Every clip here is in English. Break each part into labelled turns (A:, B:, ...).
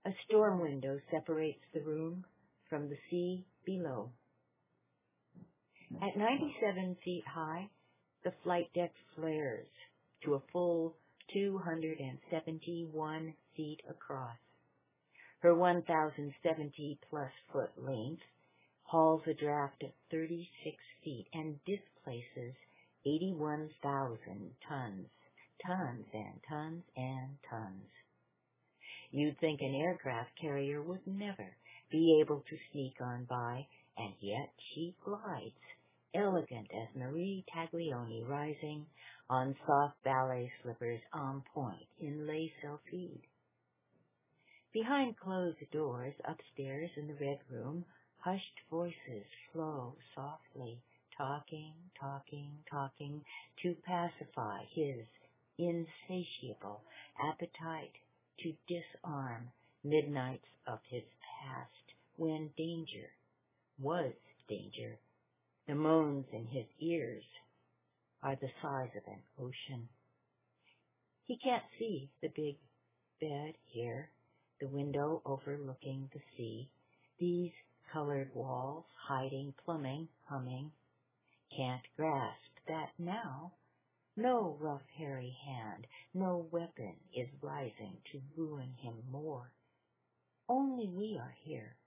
A: A storm window separates the room from the sea below. At 97 feet high, the flight deck flares to a full 271 feet across. Her 1,070-plus foot length hauls a draft of 36 feet and displaces 81,000 tons. Tons and tons and tons. You'd think an aircraft carrier would never be able to sneak on by, and yet she glides, elegant as Marie Taglioni rising on soft ballet slippers on point in Les Sylphides. Behind closed doors, upstairs in the Red Room, hushed voices flow softly, talking to pacify his insatiable appetite to disarm midnights of his past when danger was danger. The moans in his ears are the size of an ocean. He can't see the big bed here, the window overlooking the sea, these colored walls hiding plumbing, humming. Can't grasp that now no rough, hairy hand, no weapon is rising to ruin him more. Only we are here.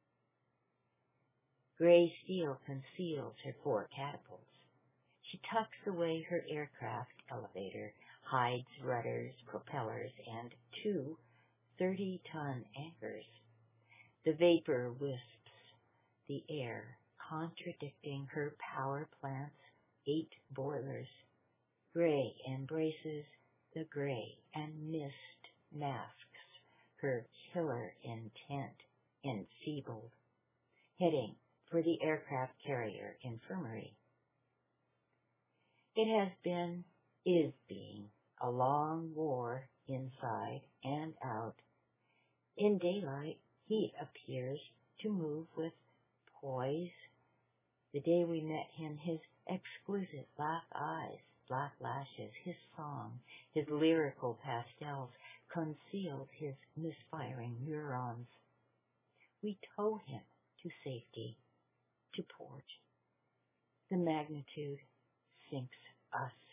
A: Gray steel conceals her 4 catapults. She tucks away her aircraft elevator, hides rudders, propellers, and 2 30-ton anchors. The vapor wisps the air, contradicting her power plant's 8 boilers. Gray embraces the gray, and mist masks her killer intent, enfeebled, heading for the aircraft carrier infirmary. It has been, is being, a long war inside and out. In daylight, he appears to move with poise. The day we met him, his exquisite black eyes, black lashes, his song, his lyrical pastels concealed his misfiring neurons. We tow him to safety, to port. The magnitude sinks us.